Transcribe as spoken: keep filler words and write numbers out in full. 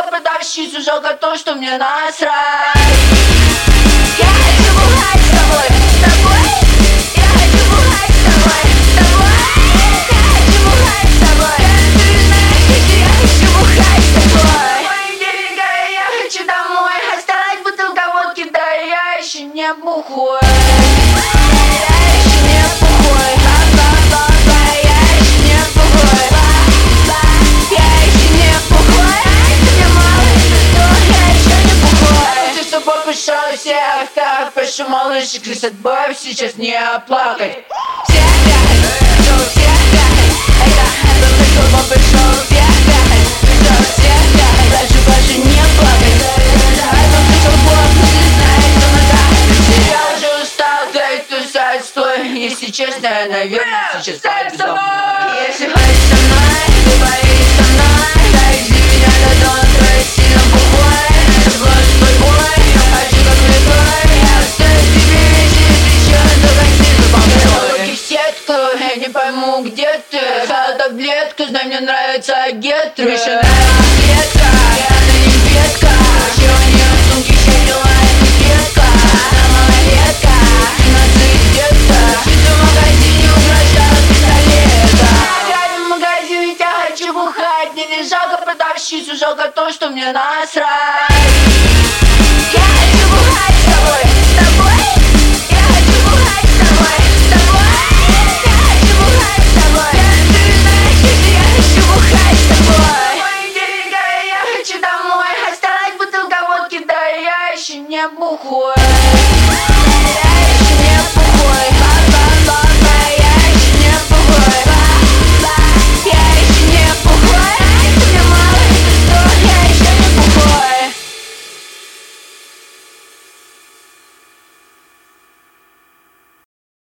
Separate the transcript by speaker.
Speaker 1: продавщицу, жалко то, что мне насрать. Я хочу бухать с тобой, с тобой. Я хочу бухать с тобой, с тобой. Я хочу бухать с тобой. Ты знаешь, что я хочу бухать с тобой. Мои деньги, я хочу домой. Осталась бутылка водки, да я еще не бухой. Пошел всех, так прошу, малышек, и садбоев сейчас не оплакать. Всех пять, пришел всех пять. Это, это пришел, пришел всех пять. Пришел всех пять, прошу, прошу не плакать. Это пришел Бог, но ты знаешь, что надо. Я уже устал, да и тусать, стой. Если честно, я, наверное, сейчас пойду домой. Если хочешь со мной, ты поедешь со мной. Да иди меня до дома, твой сильно бухой. Я не пойму, где ты? Взяла таблетку, знай, мне нравится гетры. Мне еще нравится светка, я на ней ветка. Еще у нее в сумке щадила этикетка. Она малолетка, но ты детка. Чуть в магазине угрожала пистолета. Я в магазин, ведь я хочу бухать. Мне не жалко продавщицу, жалко то, что мне насрать. Я хочу бухать с тобой, с тобой. Я хочу бухать с тобой, с тобой. Не бухой.